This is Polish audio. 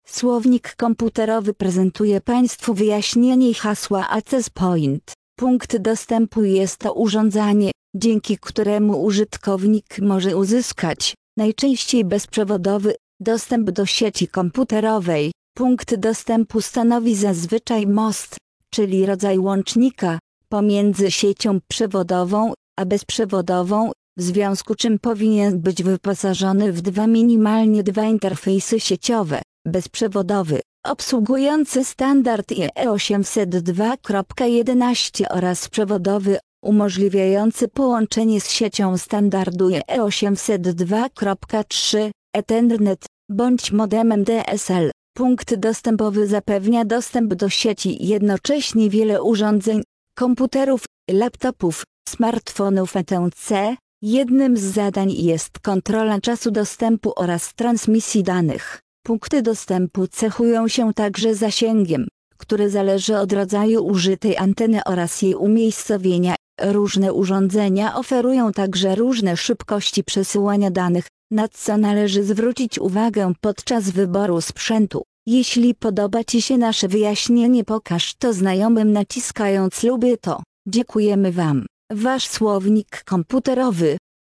Słownik komputerowy prezentuje Państwu wyjaśnienie hasła Access Point. Punkt dostępu jest to urządzenie, dzięki któremu użytkownik może uzyskać, najczęściej bezprzewodowy, dostęp do sieci komputerowej. Punkt dostępu stanowi zazwyczaj most, czyli rodzaj łącznika, pomiędzy siecią przewodową a bezprzewodową, w związku z czym powinien być wyposażony w minimalnie dwa interfejsy sieciowe, bezprzewodowy, obsługujący standard IEEE 802.11 oraz przewodowy, umożliwiający połączenie z siecią standardu IEEE 802.3, Ethernet, bądź modemem DSL. Punkt dostępowy zapewnia dostęp do sieci jednocześnie wiele urządzeń, komputerów, laptopów, smartfonów etc. Jednym z zadań jest kontrola czasu dostępu oraz transmisji danych. Punkty dostępu cechują się także zasięgiem, który zależy od rodzaju użytej anteny oraz jej umiejscowienia. Różne urządzenia oferują także różne szybkości przesyłania danych, na co należy zwrócić uwagę podczas wyboru sprzętu. Jeśli podoba Ci się nasze wyjaśnienie, pokaż to znajomym naciskając lubię to. Dziękujemy Wam. Wasz słownik komputerowy.